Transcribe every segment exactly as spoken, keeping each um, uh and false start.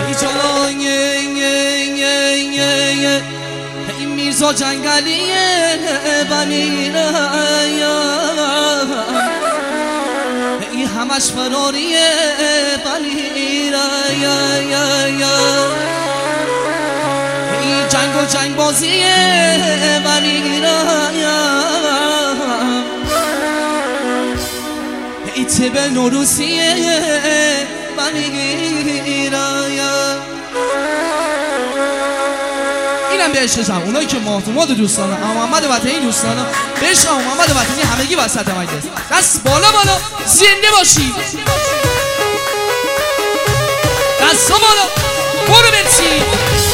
ای جانان ای میرزا جنگلیه و میرایم ای همش فراریه و میرایم ای جنگ و جنگ بازیه و میرایم ای تب نوروسیه و میرایم. اینم به عشق جمع اونایی که ماتومات دوست دارن محمد وطنی دوست دارن به عشق محمد وطنی همگی وسط مجلس دست بالا بالا زنده باشید دست بالا برو برسید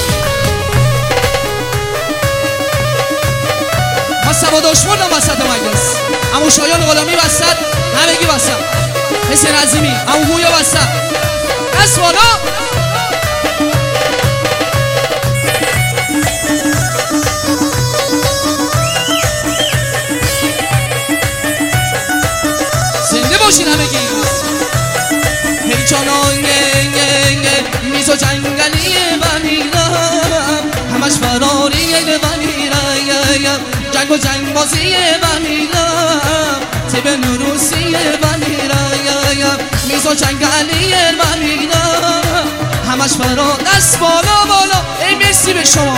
ما سبا داشمردم وسط مجلس امو شایان غلامی وسط همگی وسط حسین عظیمی امو گویا وسط دست بالا باشین همگی. هی جانان میرزا جنگلیه و میرم همش فراریه و میرم جنگ و جنگ بازیه و میرم تب نوروسیه و میرم میرزا جنگلیه و میرم همش فرار دست بالا بالا. ای مرسی به شما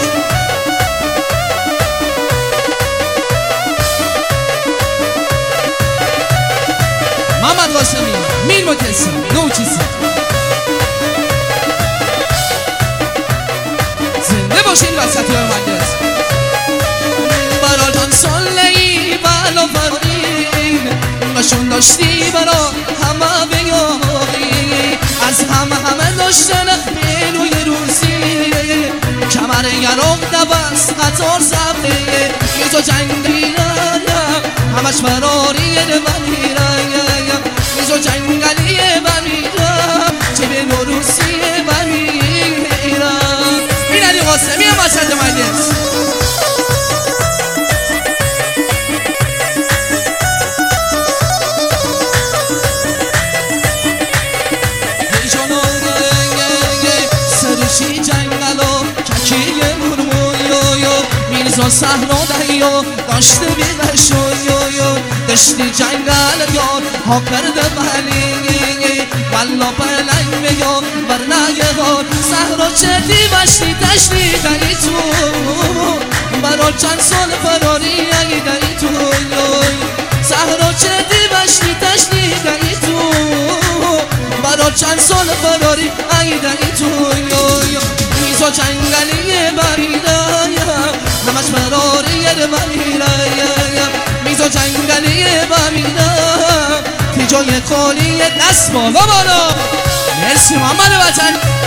محمد قاسمی میر مکسی نو چیزی زنده باشین وسطی های مجلس برا جان سالی بلا فرین نشون داشتی برا همه بیاری از همه همه داشتن منوی روزی کمر یراق دبست قطار زبه میزا جنگی همش فراریه و میرایم میزا جنگلیه و میرم چه به نوروسیه و میرم. این علی قاسمی هم وسط مجلس ای جانان سرشی جنگلو ککیه مرمویو میرزا صحرا دهیو داشته بیغشو دشتی جنگل یار ها کرده بلی والا پلنگ بیار برنگه هار صحرا چردی بشتی تشتی دنی تو برا چند سال فراری اگه دنی تو صحرا چردی بشتی تشتی دنی تو برا چند سال فراری اگه دنی تو میزا جنگلیه بریدایم همش فراریه بریدایم میزا جنگلیه بریدم که جای خالیه دست بالا بالا. مرسی محمد وطن.